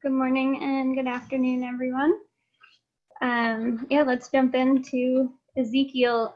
Good morning and good afternoon, everyone. Let's jump into Ezekiel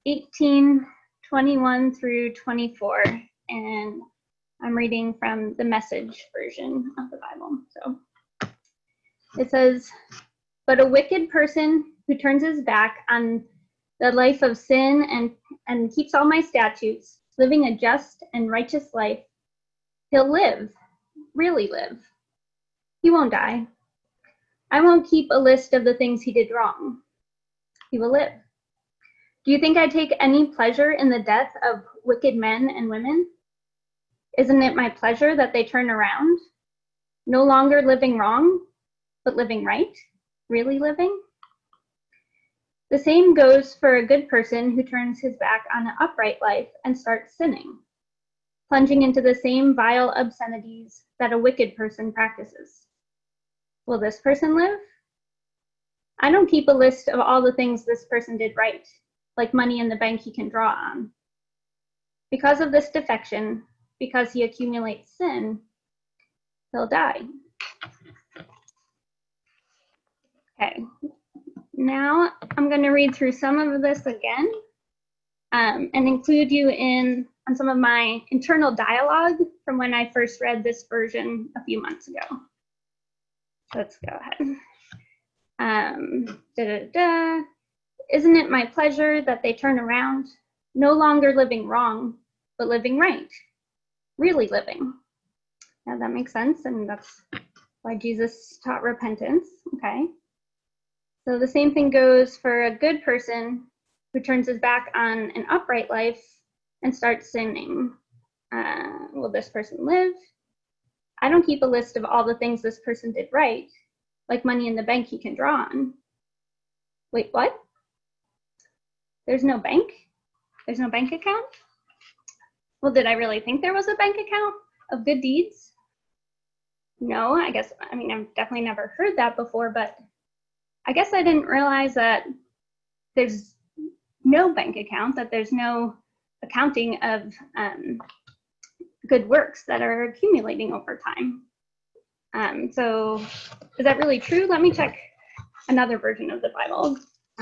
18:21 through 24, and I'm reading from the Message version of the Bible. So it says, "But a wicked person who turns his back on the life of sin and keeps all my statutes, living a just and righteous life, he'll live, really live. He won't die. I won't keep a list of the things he did wrong. He will live. Do you think I take any pleasure in the death of wicked men and women? Isn't it my pleasure that they turn around, no longer living wrong, but living right, really living? The same goes for a good person who turns his back on an upright life and starts sinning, plunging into the same vile obscenities that a wicked person practices. Will this person live? I don't keep a list of all the things this person did right, like money in the bank he can draw on. Because of this defection, because he accumulates sin, he'll die." Okay, now I'm going to read through some of this again and include you on some of my internal dialogue from when I first read this version a few months ago. Let's go ahead. Isn't it my pleasure that they turn around, no longer living wrong, but living right, really living? Now that makes sense, and that's why Jesus taught repentance. Okay. So the same thing goes for a good person who turns his back on an upright life and starts sinning. Will this person live? I don't keep a list of all the things this person did right, like money in the bank he can draw on. Wait, what? There's no bank? There's no bank account? Well, did I really think there was a bank account of good deeds? No, I've definitely never heard that before, but I guess I didn't realize that there's no bank account, that there's no accounting of good works that are accumulating over time. So is that really true? Let me check another version of the Bible.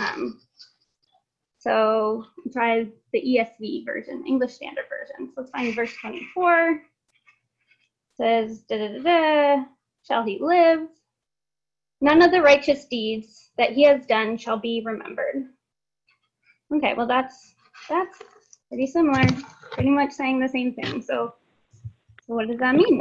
So try the ESV version, English Standard Version. So let's find verse 24. It says, shall he live? None of the righteous deeds that he has done shall be remembered. Okay, well that's pretty similar, pretty much saying the same thing. So what does that mean?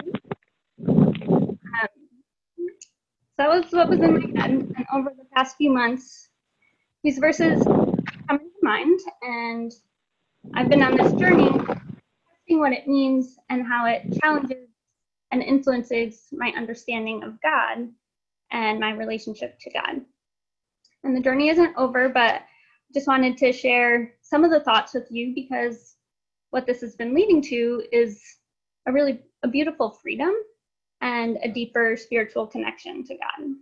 So that was what was in my head, and over the past few months, these verses come into mind, and I've been on this journey testing what it means and how it challenges and influences my understanding of God and my relationship to God. And the journey isn't over, but just wanted to share some of the thoughts with you, because what this has been leading to is a beautiful freedom and a deeper spiritual connection to God.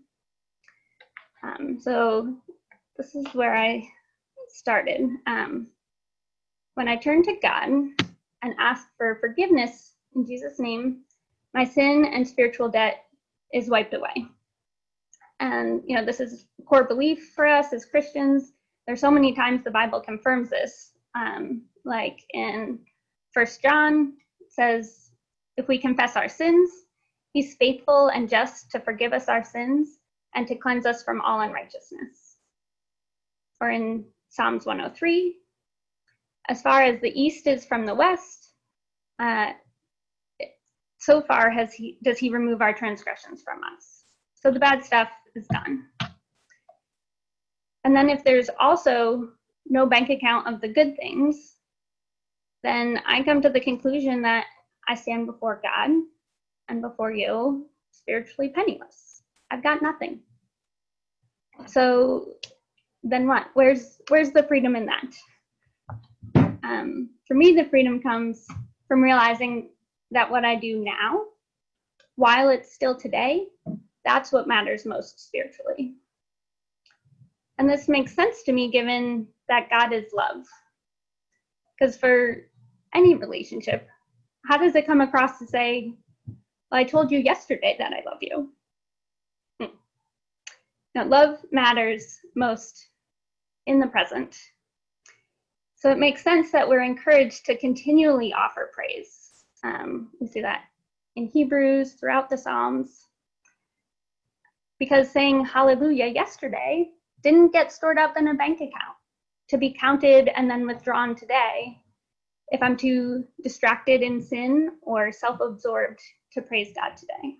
So this is where I started. When I turned to God and asked for forgiveness in Jesus' name, my sin and spiritual debt is wiped away. And this is a core belief for us as Christians. There's so many times the Bible confirms this. Like in 1 John, it says, if we confess our sins, he's faithful and just to forgive us our sins and to cleanse us from all unrighteousness. Or in Psalms 103, as far as the east is from the west, so far does he remove our transgressions from us. So the bad stuff is done. And then if there's also no bank account of the good things, then I come to the conclusion that I stand before God and before you spiritually penniless. I've got nothing. So then what? Where's the freedom in that? For me, the freedom comes from realizing that what I do now, while it's still today, that's what matters most spiritually. And this makes sense to me given that God is love. Because for any relationship, how does it come across to say, well, I told you yesterday that I love you? Now, love matters most in the present. So it makes sense that we're encouraged to continually offer praise. We see that in Hebrews, throughout the Psalms, because saying hallelujah yesterday didn't get stored up in a bank account to be counted and then withdrawn today if I'm too distracted in sin or self-absorbed to praise God today.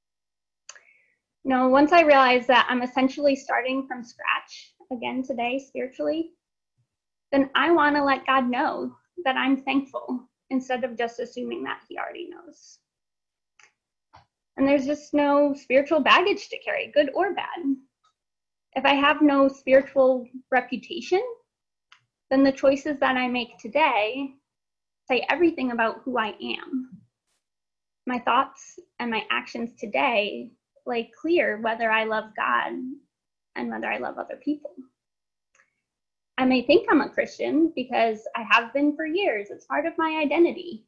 Once I realize that I'm essentially starting from scratch again today spiritually, then I want to let God know that I'm thankful instead of just assuming that he already knows. And there's just no spiritual baggage to carry, good or bad. If I have no spiritual reputation, then the choices that I make today say everything about who I am. My thoughts and my actions today lay clear whether I love God and whether I love other people. I may think I'm a Christian because I have been for years. It's part of my identity.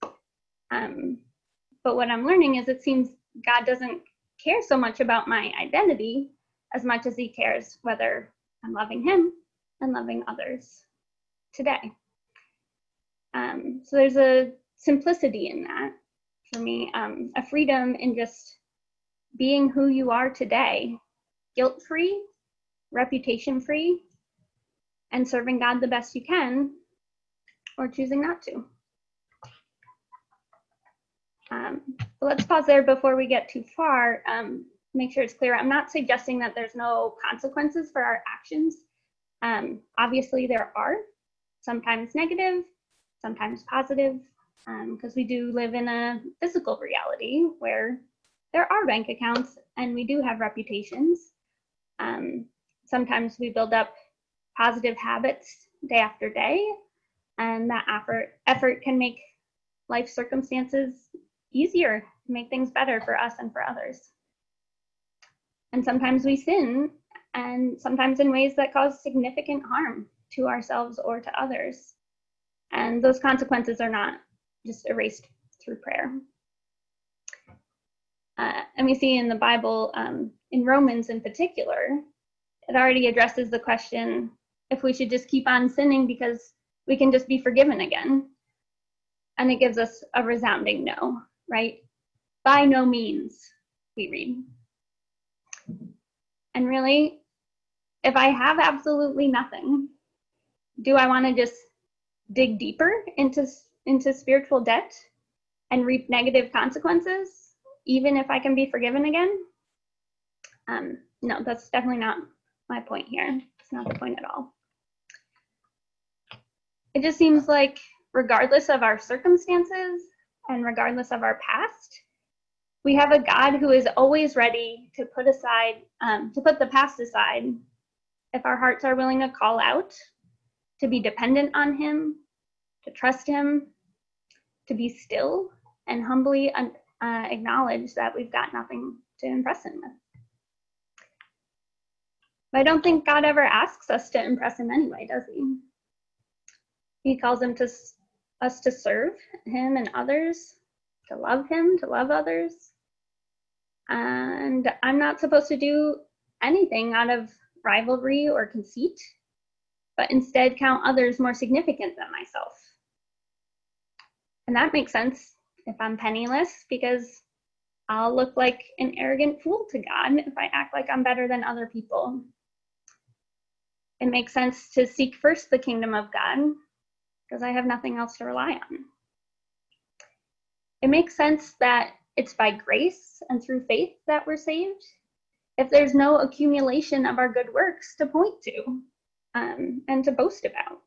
But what I'm learning is it seems God doesn't care so much about my identity as much as he cares whether I'm loving him and loving others today. So there's a simplicity in that for me, a freedom in just being who you are today, guilt-free, reputation-free, and serving God the best you can, or choosing not to. But let's pause there before we get too far. Make sure it's clear. I'm not suggesting that there's no consequences for our actions. Obviously there are, sometimes negative, sometimes positive, because we do live in a physical reality where there are bank accounts and we do have reputations. Sometimes we build up positive habits day after day, and that effort can make life circumstances easier, make things better for us and for others. And sometimes we sin, and sometimes in ways that cause significant harm to ourselves or to others. And those consequences are not just erased through prayer. And we see in the Bible, in Romans in particular, it already addresses the question if we should just keep on sinning because we can just be forgiven again. And it gives us a resounding no, right? By no means, we read. And really, if I have absolutely nothing, do I want to just dig deeper into spiritual debt and reap negative consequences, even if I can be forgiven again? No, that's definitely not my point here. It's not the point at all. It just seems like regardless of our circumstances and regardless of our past, we have a God who is always ready to put the past aside if our hearts are willing to call out, to be dependent on him, to trust him, to be still and humbly acknowledge that we've got nothing to impress him with. But I don't think God ever asks us to impress him anyway, does he? He calls us to serve him and others, to love him, to love others. And I'm not supposed to do anything out of rivalry or conceit, but instead count others more significant than myself. And that makes sense if I'm penniless, because I'll look like an arrogant fool to God if I act like I'm better than other people. It makes sense to seek first the kingdom of God, because I have nothing else to rely on. It makes sense that it's by grace and through faith that we're saved, if there's no accumulation of our good works to point to and to boast about.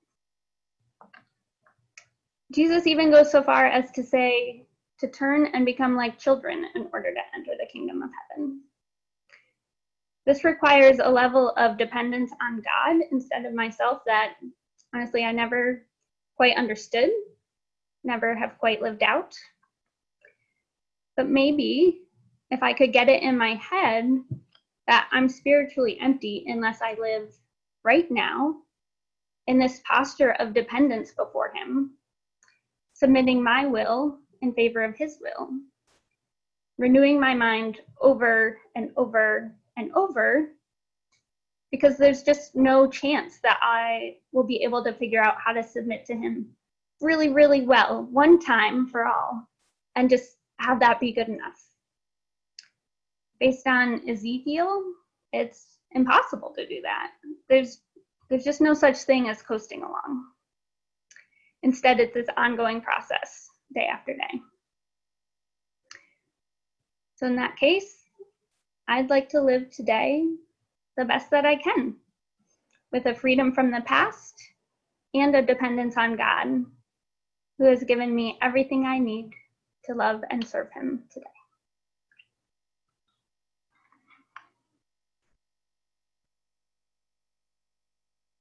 Jesus even goes so far as to say to turn and become like children in order to enter the kingdom of heaven. This requires a level of dependence on God instead of myself that, honestly, I never quite understood, never have quite lived out. But maybe if I could get it in my head that I'm spiritually empty unless I live right now in this posture of dependence before him, submitting my will in favor of his will, renewing my mind over and over and over because there's just no chance that I will be able to figure out how to submit to him really, really well one time for all and just have that be good enough. Based on Ezekiel, it's impossible to do that. There's just no such thing as coasting along. Instead, it's this ongoing process, day after day. So in that case, I'd like to live today the best that I can, with a freedom from the past and a dependence on God, who has given me everything I need to love and serve him today.